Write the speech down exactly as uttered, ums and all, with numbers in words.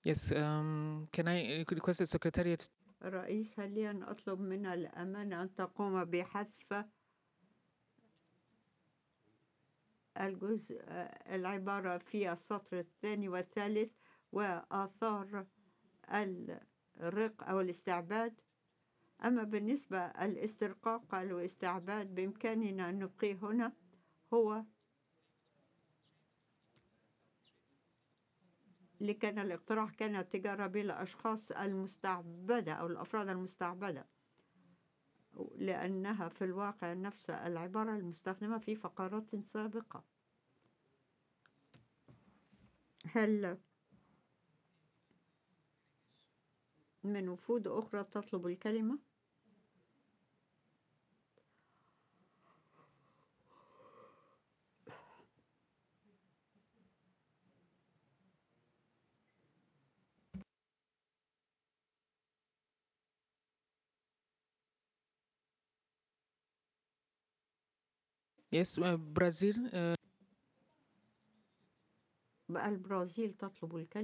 Yes, um, can I uh, request the secretariat? رئيس، هل لي أن أطلب من الأمانة أن تقوم بحذف الجزء العبارة في السطر الثاني والثالث وآثار الرق أو الاستعباد؟ أما بالنسبة الاسترقاق والاستعباد بإمكاننا أن نبقيه هنا. هو لكن الاقتراح كان التجارة بالأشخاص المستعبدة أو الأفراد المستعبدة، لأنها في الواقع نفس العبارة المستخدمة في فقرات سابقة. هل من وفود أخرى تطلب الكلمة؟ Yes, uh, Brazil. Uh, بقى البرازيل تطلب الكلمة.